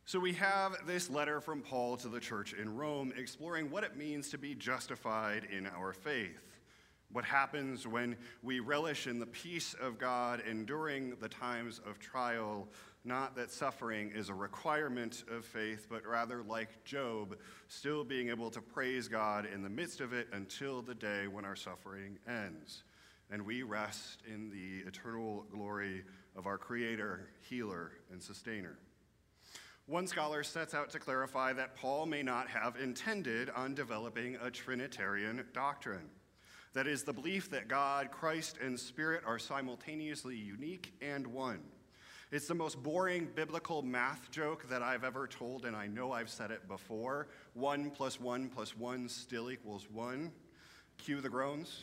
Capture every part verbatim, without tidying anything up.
So we have this letter from Paul to the church in Rome exploring what it means to be justified in our faith. What happens when we relish in the peace of God enduring the times of trial, not that suffering is a requirement of faith, but rather like Job, still being able to praise God in the midst of it until the day when our suffering ends. And we rest in the eternal glory of our Creator, Healer, and Sustainer. One scholar sets out to clarify that Paul may not have intended on developing a Trinitarian doctrine. That is, the belief that God, Christ, and Spirit are simultaneously unique and one. It's the most boring biblical math joke that I've ever told, and I know I've said it before. One plus one plus one still equals one. Cue the groans.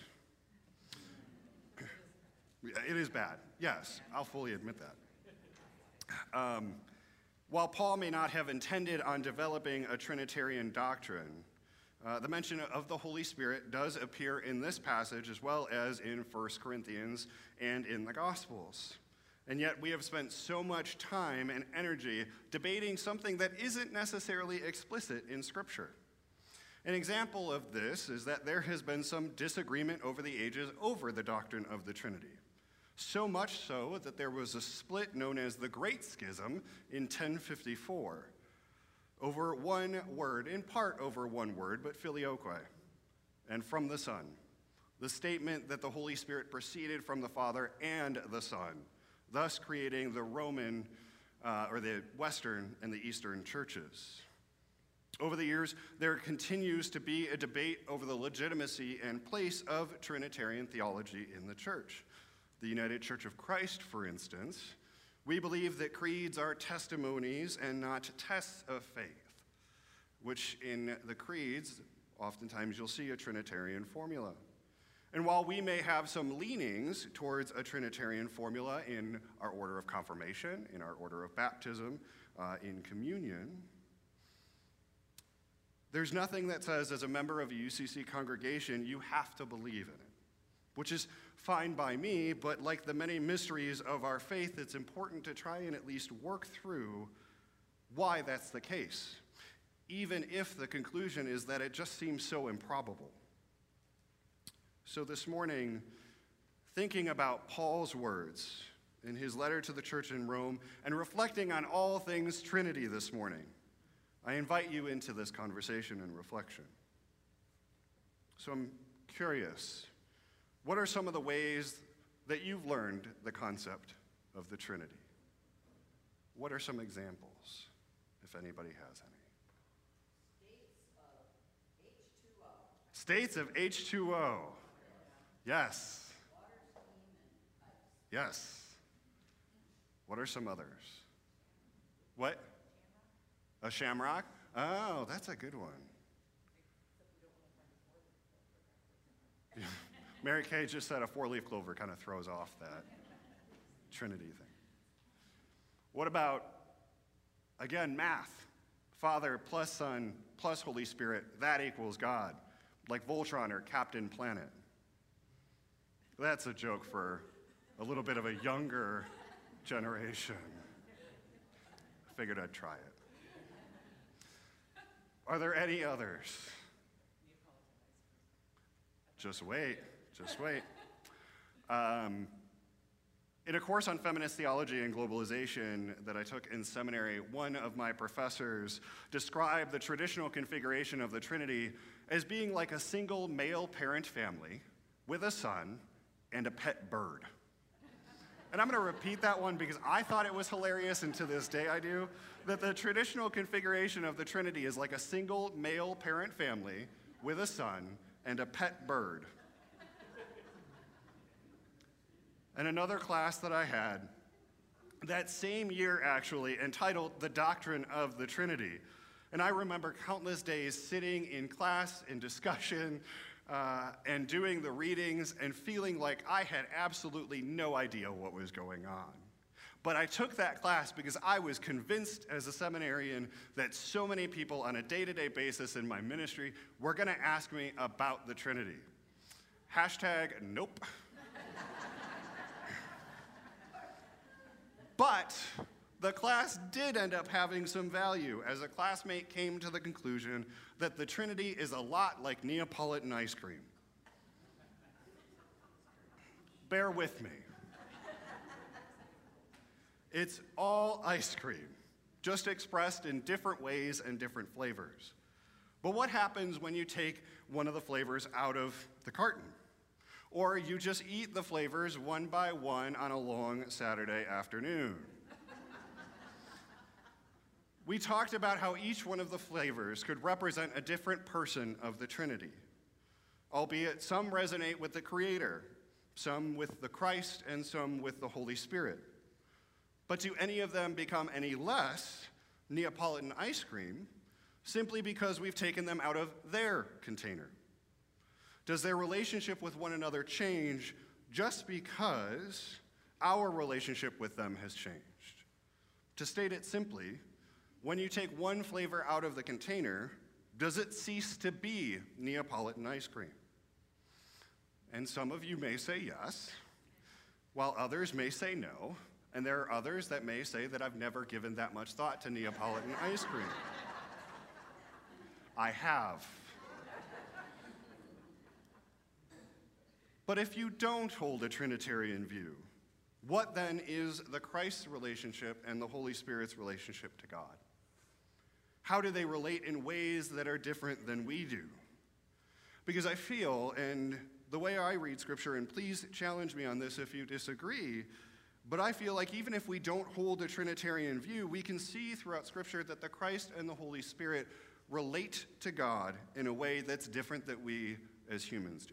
It is bad. Yes, I'll fully admit that. Um, while Paul may not have intended on developing a Trinitarian doctrine, Uh, the mention of the Holy Spirit does appear in this passage as well as in First Corinthians and in the Gospels. And yet we have spent so much time and energy debating something that isn't necessarily explicit in Scripture. An example of this is that there has been some disagreement over the ages over the doctrine of the Trinity. So much so that there was a split known as the Great Schism in ten fifty-four. Over one word, in part over one word, but filioque, and from the Son. The statement that the Holy Spirit proceeded from the Father and the Son, thus creating the Roman, uh, or the Western and the Eastern churches. Over the years, there continues to be a debate over the legitimacy and place of Trinitarian theology in the church. The United Church of Christ, for instance, we believe that creeds are testimonies and not tests of faith, which in the creeds, oftentimes you'll see a Trinitarian formula. And while we may have some leanings towards a Trinitarian formula in our order of confirmation, in our order of baptism, uh, in communion, there's nothing that says as a member of a U C C congregation you have to believe in it, which is fine by me, but like the many mysteries of our faith, it's important to try and at least work through why that's the case, even if the conclusion is that it just seems so improbable. So this morning, thinking about Paul's words in his letter to the church in Rome and reflecting on all things Trinity this morning, I invite you into this conversation and reflection. So I'm curious, what are some of the ways that you've learned the concept of the Trinity? What are some examples, if anybody has any? States of H two O. Yes. Yes. What are some others? What? A shamrock? Oh, that's a good one. Mary Kay just said a four-leaf clover kind of throws off that Trinity thing. What about, again, math? Father plus Son plus Holy Spirit, that equals God, like Voltron or Captain Planet. That's a joke for a little bit of a younger generation. I figured I'd try it. Are there any others? Just wait. Just wait. Um, in a course on feminist theology and globalization that I took in seminary, one of my professors described the traditional configuration of the Trinity as being like a single male parent family with a son and a pet bird. And I'm going to repeat that one because I thought it was hilarious, and to this day I do, that the traditional configuration of the Trinity is like a single male parent family with a son and a pet bird. And another class that I had, that same year actually, entitled The Doctrine of the Trinity. And I remember countless days sitting in class, in discussion, uh, and doing the readings and feeling like I had absolutely no idea what was going on. But I took that class because I was convinced as a seminarian that so many people on a day-to-day basis in my ministry were going to ask me about the Trinity. Hashtag nope. But The class did end up having some value, as a classmate came to the conclusion that the Trinity is a lot like Neapolitan ice cream. Bear with me. It's all ice cream, just expressed in different ways and different flavors. But what happens when you take one of the flavors out of the carton? Or you just eat the flavors one by one on a long Saturday afternoon? We talked about how each one of the flavors could represent a different person of the Trinity, albeit some resonate with the Creator, some with the Christ, and some with the Holy Spirit. But do any of them become any less Neapolitan ice cream simply because we've taken them out of their container? Does their relationship with one another change just because our relationship with them has changed? To state it simply, when you take one flavor out of the container, does it cease to be Neapolitan ice cream? And some of you may say yes, while others may say no, and there are others that may say that I've never given that much thought to Neapolitan ice cream. I have. But if you don't hold a Trinitarian view, what then is the Christ's relationship and the Holy Spirit's relationship to God? How do they relate in ways that are different than we do? Because I feel, and the way I read Scripture, and please challenge me on this if you disagree, but I feel like even if we don't hold a Trinitarian view, we can see throughout Scripture that the Christ and the Holy Spirit relate to God in a way that's different than we as humans do.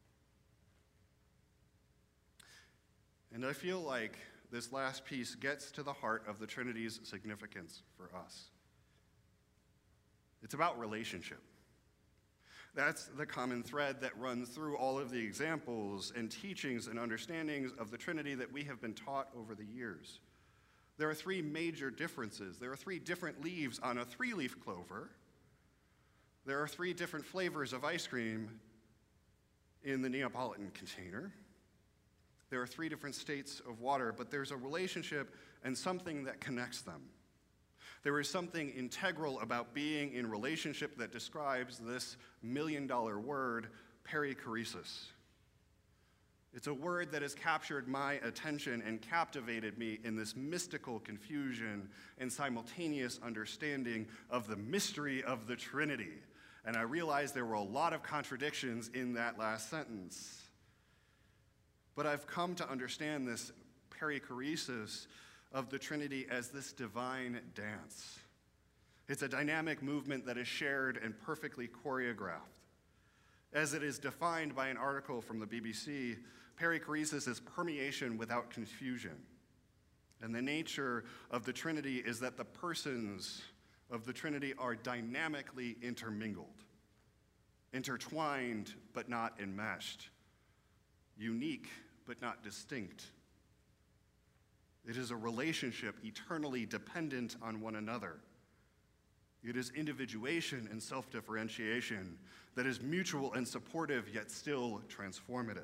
And I feel like this last piece gets to the heart of the Trinity's significance for us. It's about relationship. That's the common thread that runs through all of the examples and teachings and understandings of the Trinity that we have been taught over the years. There are three major differences. There are three different leaves on a three-leaf clover. There are three different flavors of ice cream in the Neapolitan container. There are three different states of water, but there's a relationship and something that connects them. There is something integral about being in relationship that describes this million-dollar word, perichoresis. It's a word that has captured my attention and captivated me in this mystical confusion and simultaneous understanding of the mystery of the Trinity. And I realized there were a lot of contradictions in that last sentence. But I've come to understand this perichoresis of the Trinity as this divine dance. It's a dynamic movement that is shared and perfectly choreographed. As it is defined by an article from the B B C, perichoresis is permeation without confusion. And the nature of the Trinity is that the persons of the Trinity are dynamically intermingled, intertwined but not enmeshed, unique but not distinct. It is a relationship eternally dependent on one another. It is individuation and self-differentiation that is mutual and supportive, yet still transformative.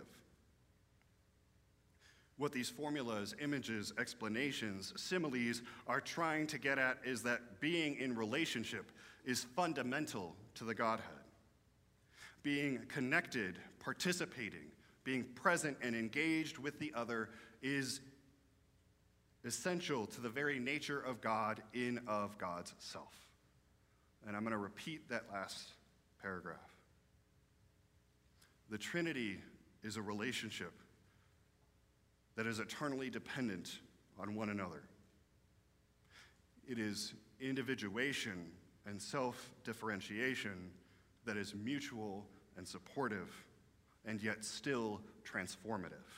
What these formulas, images, explanations, similes are trying to get at is that being in relationship is fundamental to the Godhead. Being connected, participating, being present and engaged with the other is essential to the very nature of God in of God's self. And I'm going to repeat that last paragraph. The Trinity is a relationship that is eternally dependent on one another. It is individuation and self-differentiation that is mutual and supportive and yet still transformative.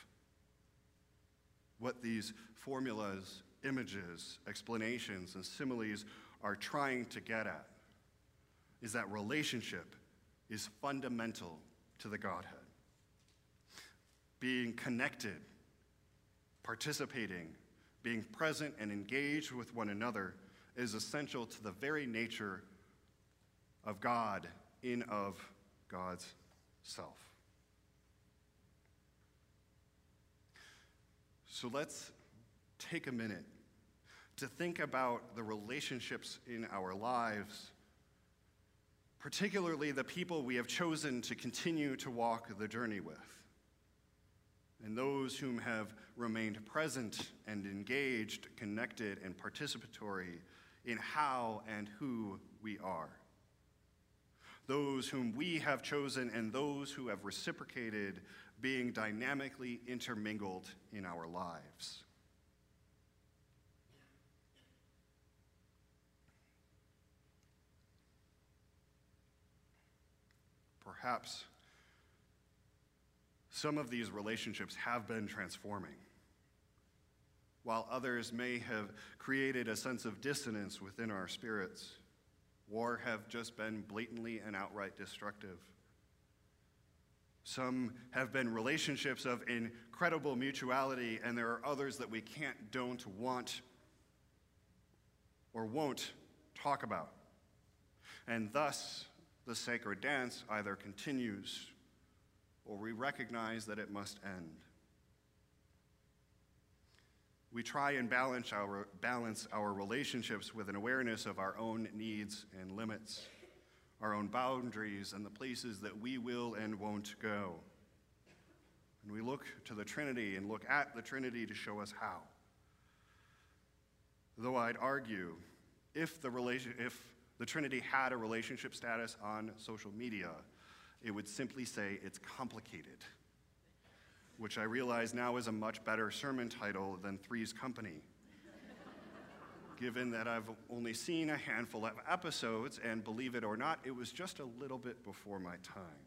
What these formulas, images, explanations, and similes are trying to get at is that relationship is fundamental to the Godhead. Being connected, participating, being present and engaged with one another is essential to the very nature of God in of God's self. So let's take a minute to think about the relationships in our lives, particularly the people we have chosen to continue to walk the journey with, and those whom have remained present and engaged, connected, and participatory in how and who we are. Those whom we have chosen and those who have reciprocated, being dynamically intermingled in our lives. Perhaps some of these relationships have been transforming, while others may have created a sense of dissonance within our spirits, or have just been blatantly and outright destructive. Some have been relationships of incredible mutuality, and there are others that we can't, don't, want, or won't talk about. And thus, the sacred dance either continues or we recognize that it must end. We try and balance our, balance our relationships with an awareness of our own needs and limits, our own boundaries, and the places that we will and won't go. And we look to the Trinity and look at the Trinity to show us how. Though I'd argue, if the relation, if the Trinity had a relationship status on social media, it would simply say it's complicated, which I realize now is a much better sermon title than Three's Company, given that I've only seen a handful of episodes, and believe it or not, it was just a little bit before my time.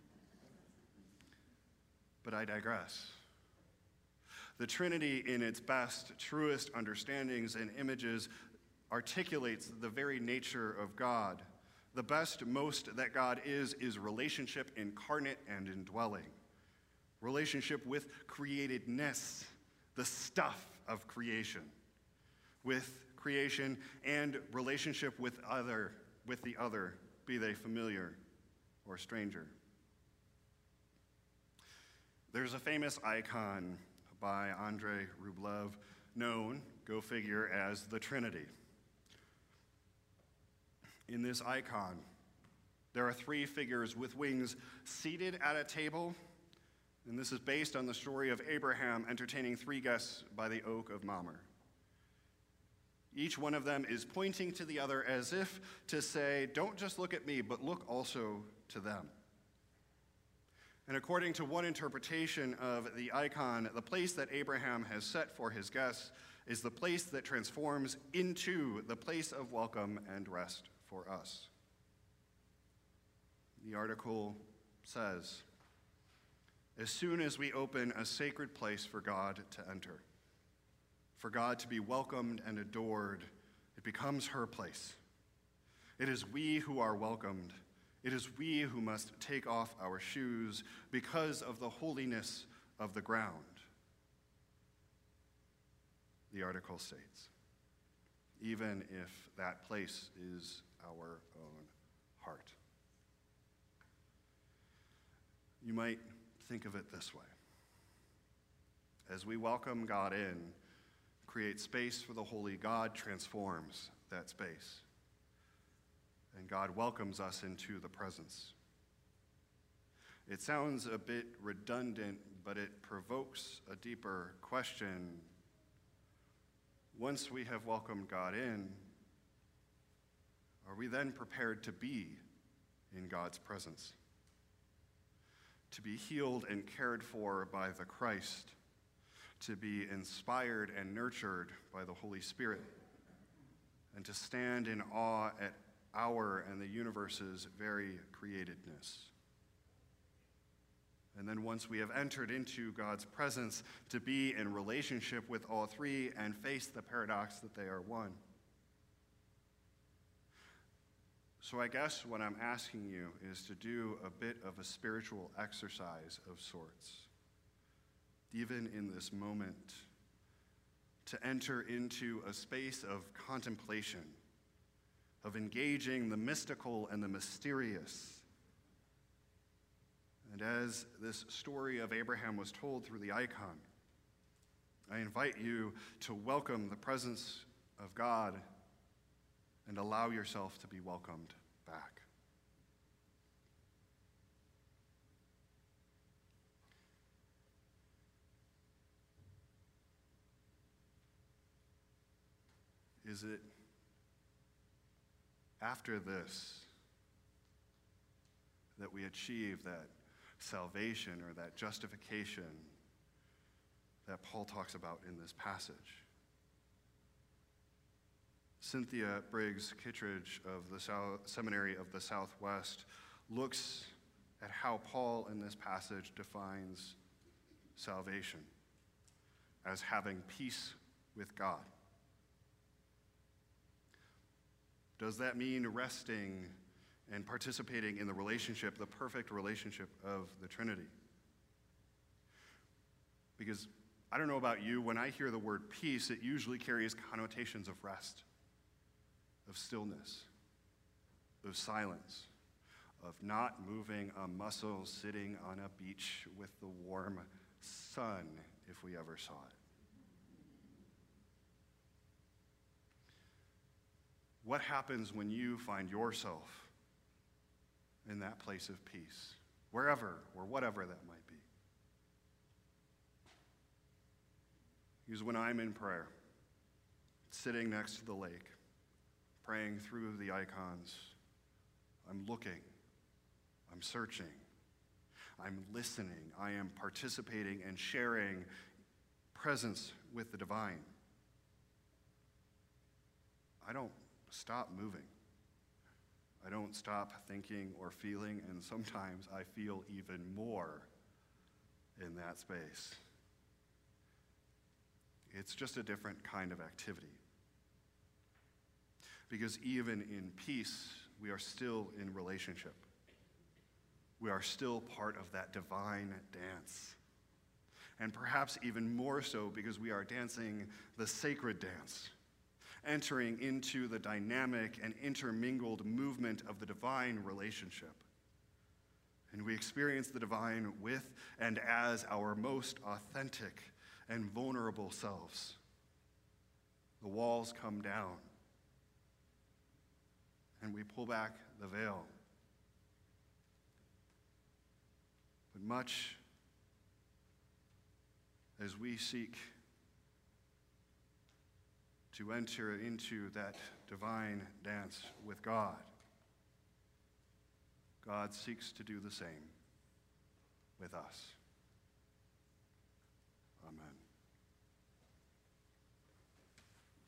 But I digress. The Trinity, in its best, truest understandings and images, articulates the very nature of God. The best, most that God is, is relationship incarnate and indwelling. Relationship with createdness, the stuff of creation. With creation and relationship with other, with the other, be they familiar or stranger. There's a famous icon by Andrei Rublev known, go figure, as the Trinity. In this icon, there are three figures with wings seated at a table, and this is based on the story of Abraham entertaining three guests by the oak of Mamre. Each one of them is pointing to the other as if to say, don't just look at me, but look also to them. And according to one interpretation of the icon, the place that Abraham has set for his guests is the place that transforms into the place of welcome and rest for us. The article says, as soon as we open a sacred place for God to enter, for God to be welcomed and adored, it becomes her place. It is we who are welcomed. It is we who must take off our shoes because of the holiness of the ground. The article states, even if that place is our own heart. You might think of it this way. As we welcome God in, create space for the holy, God transforms that space. And God welcomes us into the presence. It sounds a bit redundant, but it provokes a deeper question. Once we have welcomed God in, are we then prepared to be in God's presence? To be healed and cared for by the Christ, to be inspired and nurtured by the Holy Spirit, and to stand in awe at our and the universe's very createdness. And then once we have entered into God's presence, to be in relationship with all three and face the paradox that they are one. So I guess what I'm asking you is to do a bit of a spiritual exercise of sorts, even in this moment, to enter into a space of contemplation, of engaging the mystical and the mysterious. And as this story of Abraham was told through the icon, I invite you to welcome the presence of God and allow yourself to be welcomed back. Is it after this that we achieve that salvation or that justification that Paul talks about in this passage? Cynthia Briggs Kittredge of the South, Seminary of the Southwest looks at how Paul in this passage defines salvation as having peace with God. Does that mean resting and participating in the relationship, the perfect relationship of the Trinity? Because I don't know about you, when I hear the word peace, it usually carries connotations of rest, of stillness, of silence, of not moving a muscle, sitting on a beach with the warm sun, if we ever saw it. What happens when you find yourself in that place of peace, wherever or whatever that might be? Because when I'm in prayer, sitting next to the lake, praying through the icons, I'm looking, I'm searching, I'm listening, I am participating and sharing presence with the divine. I don't stop moving. I don't stop thinking or feeling, and sometimes I feel even more in that space. It's just a different kind of activity. Because even in peace, we are still in relationship. We are still part of that divine dance. And perhaps even more so because we are dancing the sacred dance, entering into the dynamic and intermingled movement of the divine relationship. And we experience the divine with and as our most authentic and vulnerable selves. The walls come down, and we pull back the veil. But much as we seek to enter into that divine dance with God, God seeks to do the same with us.